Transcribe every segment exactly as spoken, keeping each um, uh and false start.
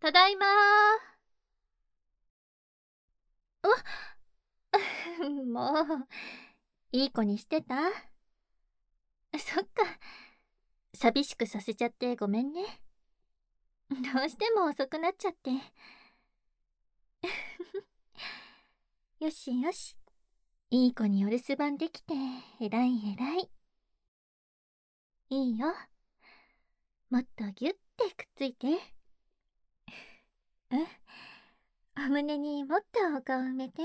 ただいまー。うもう、いい子にしてた？そっか。寂しくさせちゃってごめんね。どうしても遅くなっちゃって。よしよし。いい子にお留守番できて、えらいえらい。いいよ。もっとぎゅってくっついて。うん。お胸にもっとお顔埋めて。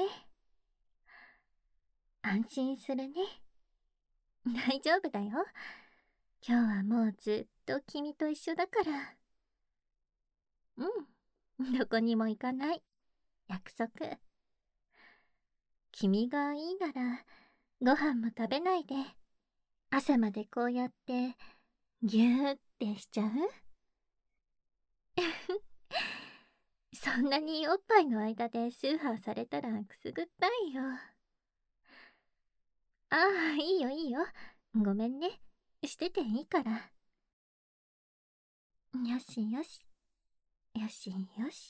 安心するね。大丈夫だよ。今日はもうずっと君と一緒だから。うん。どこにも行かない。約束。君がいいなら、ご飯も食べないで、朝までこうやって、ぎゅーってしちゃう？そんなにおっぱいの間でスーハーされたらくすぐったいよ。ああ、いいよいいよ。ごめんね。してていいから。よしよし。よしよし。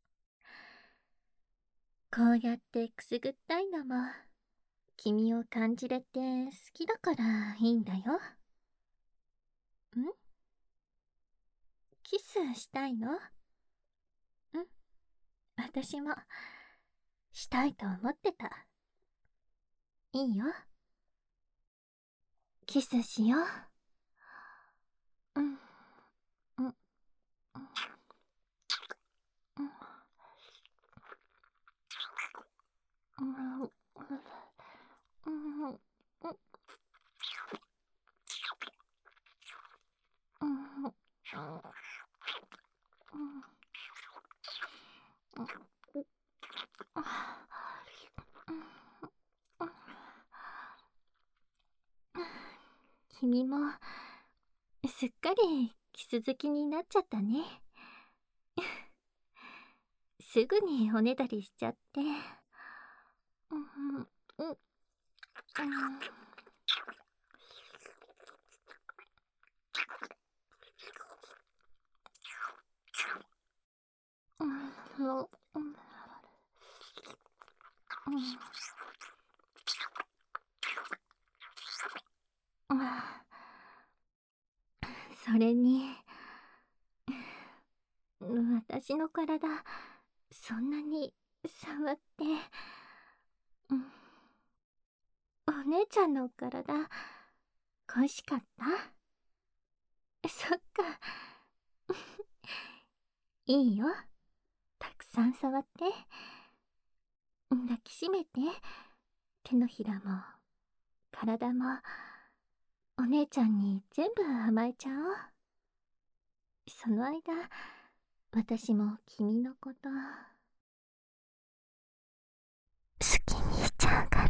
こうやってくすぐったいのも、君を感じれて好きだからいいんだよ。ん？キスしたいの？ん？私も、したいと思ってた。いいよ。キスしよう。うん。うん。うん。うん。うん。うん。うん。君もすっかりキス好きになっちゃったね。すぐにおねだりしちゃって。うん。うん。うん。うん。うん。それに、私の体、そんなに触って、うん、お姉ちゃんの体、恋しかった？そっか。いいよ。たくさん触って。抱きしめて。手のひらも、体も、お姉ちゃんに全部甘えちゃおう。その間、私も君のこと、好きにしちゃうから。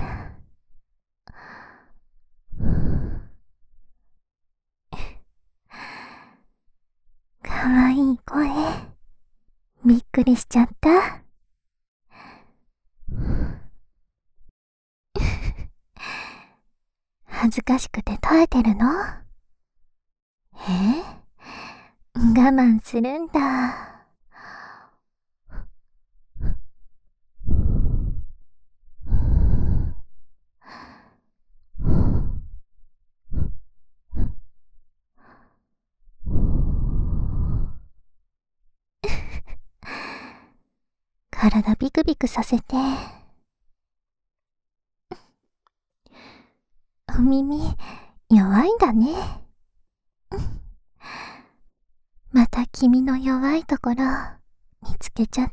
かわいい声。びっくりしちゃった。恥ずかしくて耐えてるの？え？我慢するんだ。体ビクビクさせて。お耳、弱いんだね。また君の弱いところ、見つけちゃった。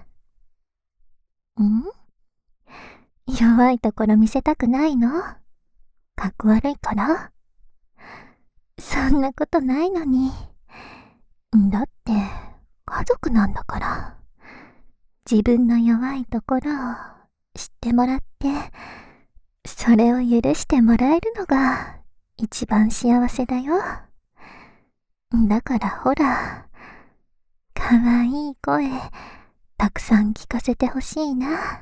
ん？弱いところ見せたくないの？かっこ悪いから？そんなことないのに。だって、家族なんだから。自分の弱いところを知ってもらって、それを許してもらえるのが一番幸せだよ。だからほら、かわいい声、たくさん聞かせてほしいな。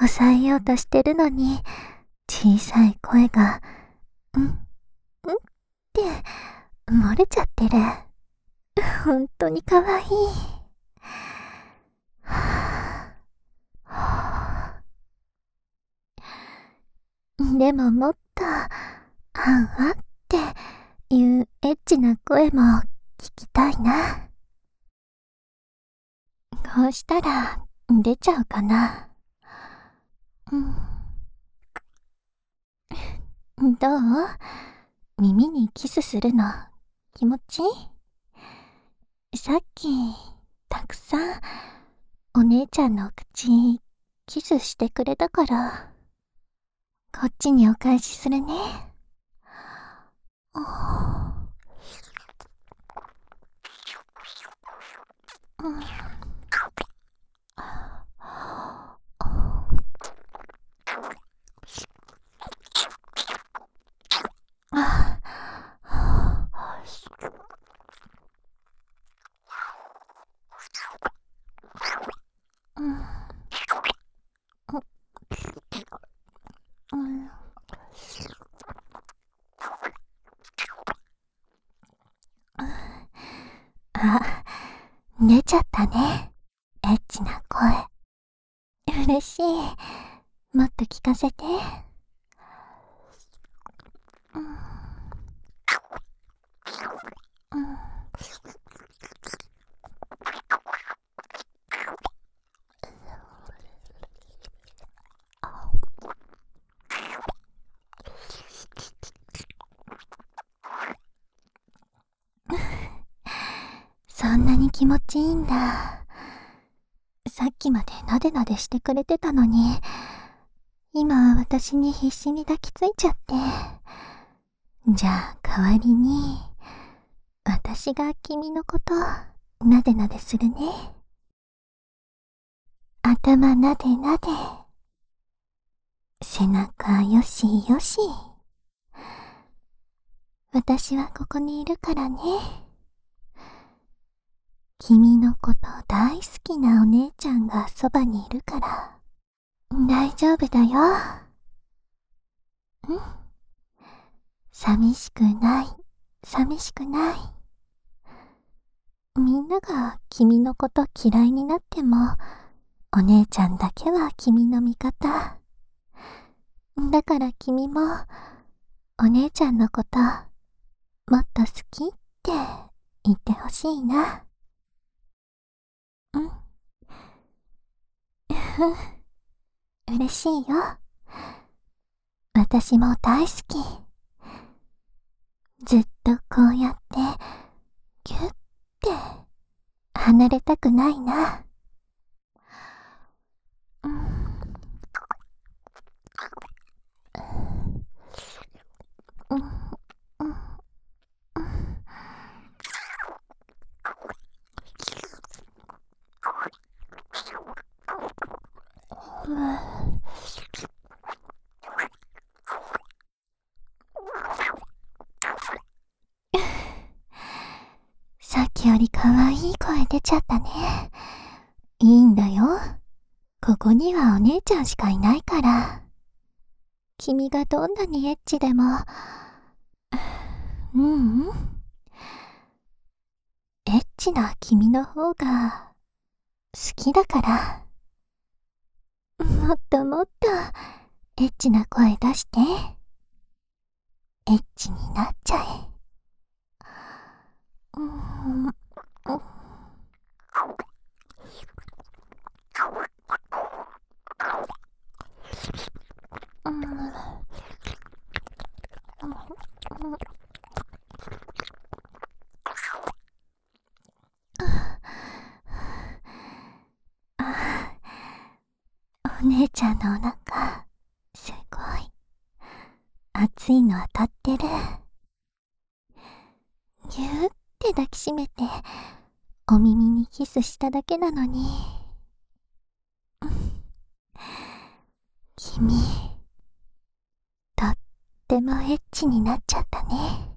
抑えようとしてるのに、小さい声が、うん、うんって漏れちゃってる。ほんとにかわいい。でももっと、あんあっていうエッチな声も聞きたいな。こうしたら出ちゃうかな。うん。どう？耳にキスするの気持ちいい？さっきたくさんお姉ちゃんの口キスしてくれたから、こっちにお返しするね。うん。あ、出ちゃったね。エッチな声。嬉しい。もっと聞かせて。うん。うん。そんなに気持ちいいんだ。さっきまでなでなでしてくれてたのに、今は私に必死に抱きついちゃって。じゃあ代わりに、私が君のことなでなでするね。頭なでなで、背中よしよし。私はここにいるからね。君のこと大好きなお姉ちゃんがそばにいるから、大丈夫だよ。うん。寂しくない、寂しくない。みんなが君のこと嫌いになっても、お姉ちゃんだけは君の味方。だから君も、お姉ちゃんのこと、もっと好きって言ってほしいな。うん。嬉しいよ。私も大好き。ずっとこうやって、ぎゅって離れたくないな。うん。うん。うん。さっきより可愛い声出ちゃったね。いいんだよ。ここにはお姉ちゃんしかいないから。君がどんなにエッチでも、ううん。エッチな君の方が好きだから。もっともっとエッチな声出して。エッチになっちゃえ。うーん。お姉ちゃんのお腹、すごい。熱いの当たってる。ぎゅーって抱きしめて、お耳にキスしただけなのに。君、とってもエッチになっちゃったね。